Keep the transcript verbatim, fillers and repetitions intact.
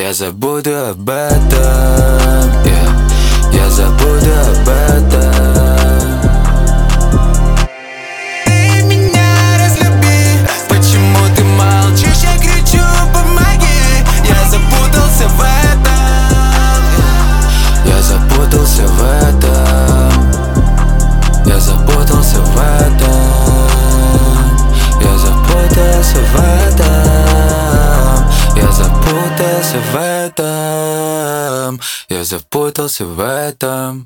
Я забуду об этом, yeah. Я забуду об этом. Ты меня разлюби, почему ты молчишь? Я кричу, помоги. Я запутался в этом, yeah. Я запутался в этом. Я запутался в этом. Я запутался в этом. Я запутался в этом. Я запутался в этом.